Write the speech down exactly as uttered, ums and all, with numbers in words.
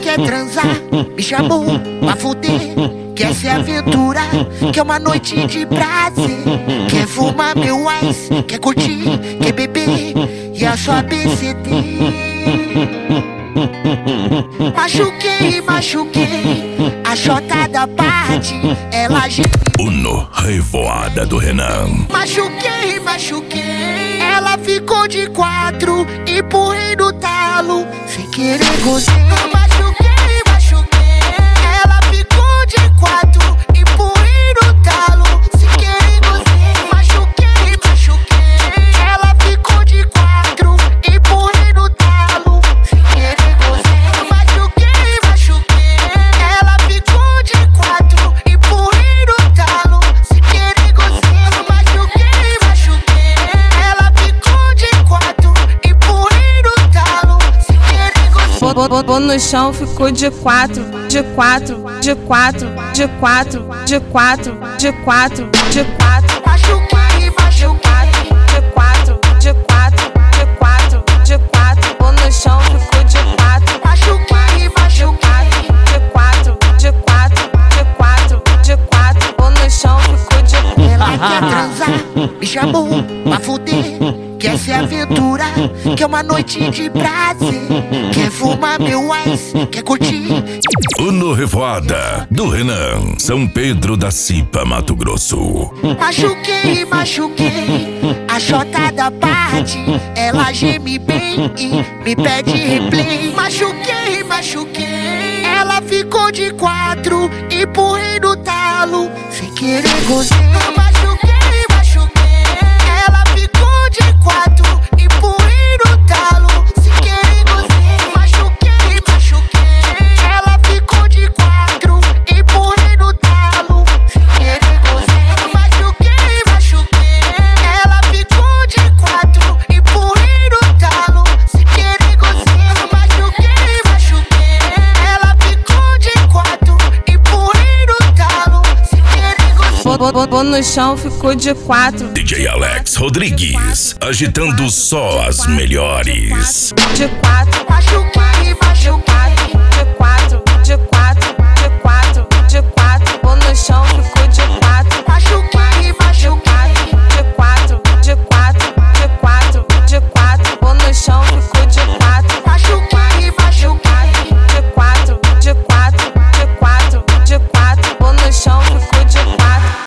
quer transar, me chamou pra fuder. Quer se aventurar, quer uma noite de prazer. Quer fumar meu ice, quer curtir, quer beber e a sua B C D. Machuquei, machuquei a chota da parte, ela geme. Uno, revoada do Renan. Machuquei, machuquei, ela ficou de quatro, empurrei no talo, sem querer gozei. Machuquei, machuquei, ela ficou de quatro, empurrei no talo, sem querer gozei. Machuquei, machuquei, ela ficou de quatro, empurrei no talo, sem querer gozei. Machuquei, machuquei, ela ficou de quatro, empurrei no talo, sem querer gozei. Machuquei, machuquei, ela ficou de quatro, empurrei no talo, sem querer gozei. Botou no chão, ficou de quatro, de quatro, de quatro, de quatro, de quatro, de quatro, de quatro. Machuquei, machuquei, de quatro, de quatro, de quatro, de quatro. Botou no chão, ficou de quatro. machuquei, machuquei. De quatro, de quatro, de quatro, de quatro. Botou no chão, ficou de quatro. Ela quer transar, me chamou pra fuder. Quer se aventurar, quer uma noite de prazer. Quer fumar meu ice, quer curtir. Uno, revoada do Renan. São Pedro da Cipa, Mato Grosso. Machuquei, machuquei a chota da parte, ela geme bem e me pede replay. Machuquei, machuquei, ela ficou de quatro, empurrei no talo, sem querer gozei. Machuquei, machuquei, ela ficou de quatro, empurrei no talo, sem querer gozei. Machuquei, machuquei, ela ficou de quatro, empurrei no talo, sem querer gozei. Machuquei, machuquei, ela ficou de quatro, empurrei no talo, sem querer gozei. Machuquei, machuquei, ela ficou de quatro, empurrei no talo, sem querer gozei. Botou no chão, ficou de quatro. D J Alex Rodrigues, agitando só as melhores. De quatro, Machuquei.